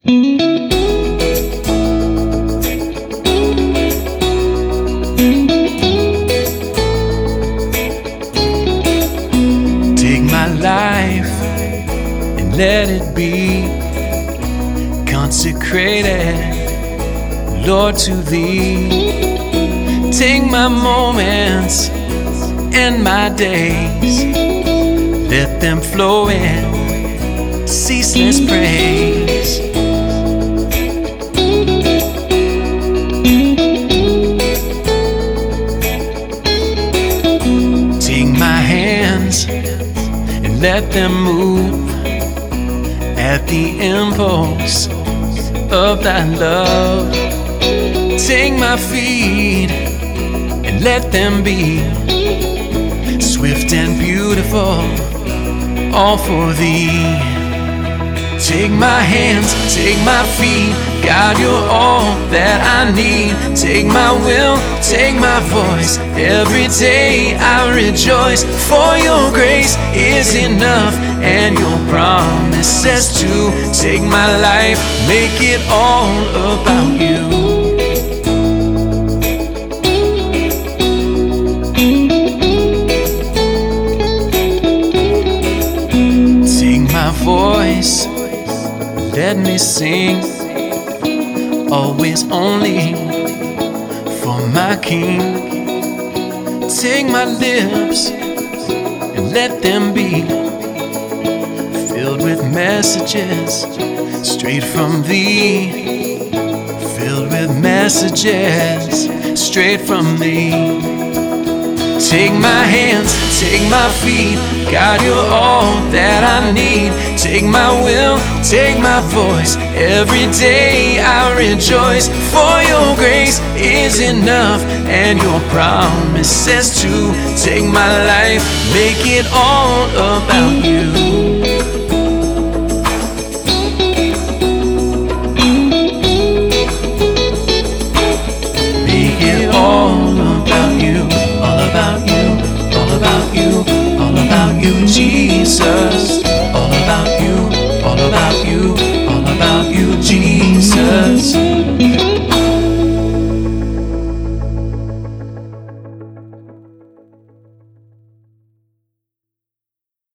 Take my life and let it be consecrated, Lord, to Thee. Take my moments and my days, let them flow in ceaseless praise. Take my hands and let them move at the impulse of Thy love. Take my feet and let them be swift and beautiful, all for Thee. Take my hands, take my feet, God, You're all that I need. Take my will, take my voice, every day I rejoice. For Your grace is enough, and Your promise says to take my life, make it all about You. My voice, let me sing, always only for my King. Take my lips and let them be filled with messages straight from Thee. Filled with messages straight from Thee. Take my hands, take my feet, God, You're all that I need. Take my will, take my voice, every day I rejoice. For Your grace is enough, and Your promise says to take my life, make it all about You. Make it all about You, all about You, all about You, all about You, Jesus. All about You, all about You, all about You, Jesus.